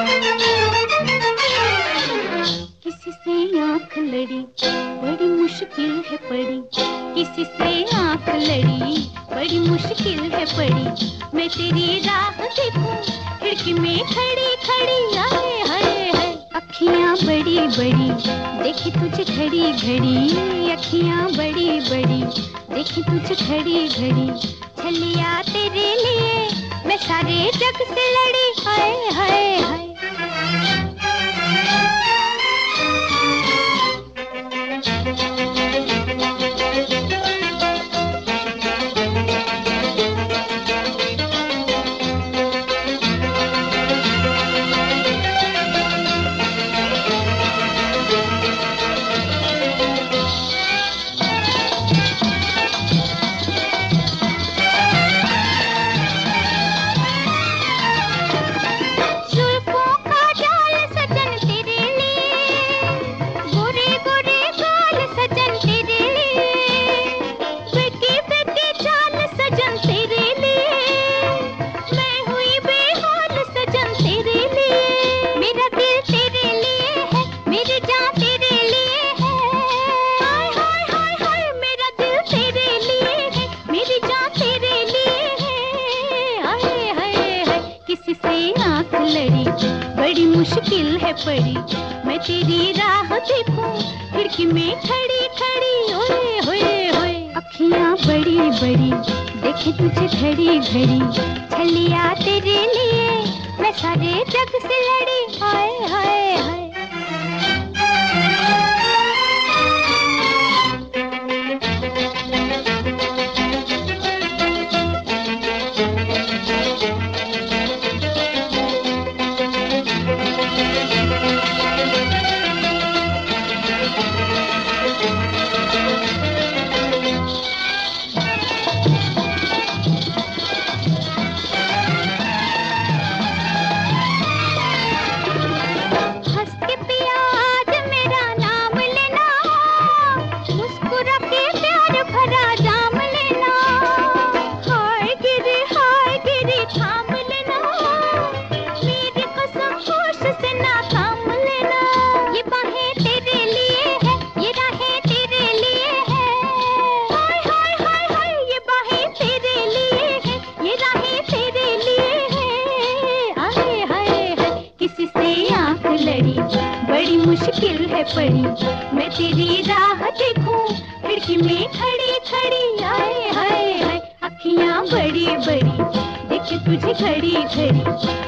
किसी से आंख लड़ी बड़ी मुश्किल है पड़ी, किसी से आंख लड़ी बड़ी मुश्किल है पड़ी। मैं तेरी राह देखूं खिड़की में खड़ी खड़ी, आए हाय हाय। अखियां बड़ी बड़ी देखी तुझे घड़ी घड़ी, अखियां बड़ी बड़ी देखी तुझे घड़ी घड़ी। छलिया तेरे लिए मैं सारे जग से लड़ी, हाय हाय हाय। बड़ी मुश्किल है पड़ी, मैं तेरी राह देखूं खिड़की में खड़ी खड़ी, ओए होए होए। अखियां बड़ी बड़ी देखे तुझे घड़ी घड़ी, छलिया तेरे लिए मैं सारे जग से लड़ी, हाय हाय हाय। बड़ी मुश्किल है पड़ी, मैं तेरी राह देखूं खिड़की में खड़ी खड़ी, आए हाय हाय। अखियां बड़ी बड़ी देखे तुझे घड़ी घड़ी।